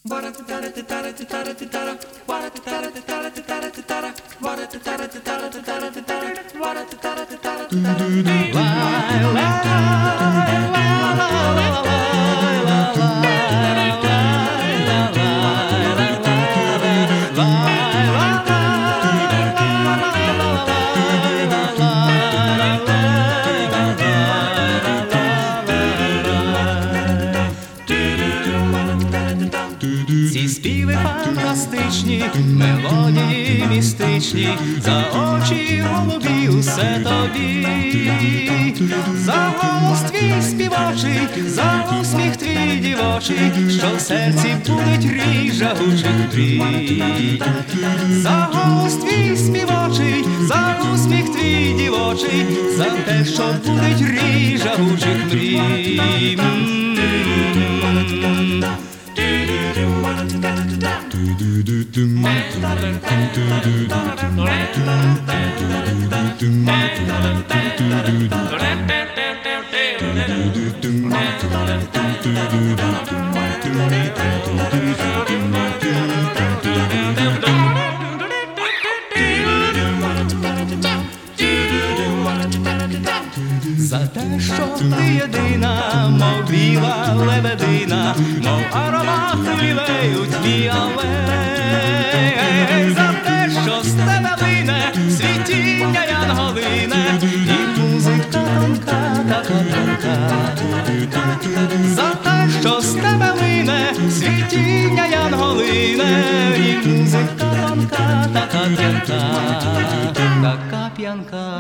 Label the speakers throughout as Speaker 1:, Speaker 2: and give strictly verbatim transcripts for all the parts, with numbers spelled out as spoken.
Speaker 1: Ці співи фантастичні, мелодії містичні, за очі голубі усе тобі, за голос твій співочий, за усміх твій дівочий, що в серці будуть рій жагучих мрій. За голос твій співочий, за усміх твій дівочий, за те, що будуть рій жагучих мрій. За те, що ти єдина, мов біла лебедина, мов аромат лілеють твій алей. За те, що з тебе лине світіння янголине, і музика тонка, така тонка. За те, що з тебе лине світіння янголине, і музика тонка, така п'янка, така п'янка.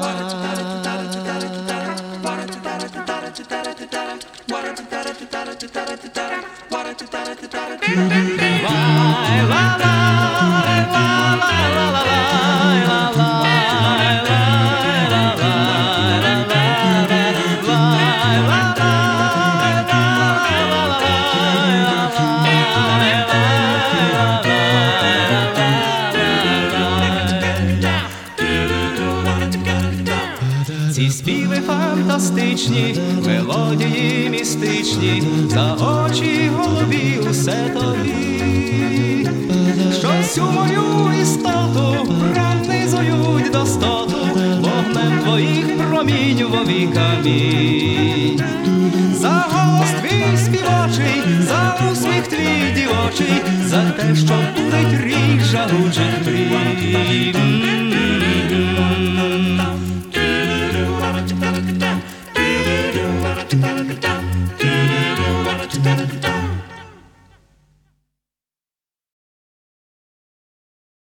Speaker 1: Ці співи фантастичні, мелодії містичні, за очі голубі усе тобі, що всю мою істоту пронизують до стоту, вогнем твоїх промінювові камінь. За голос твій співочий, за усміх твій дівочий, за те, що будуть рік жагучих мрій.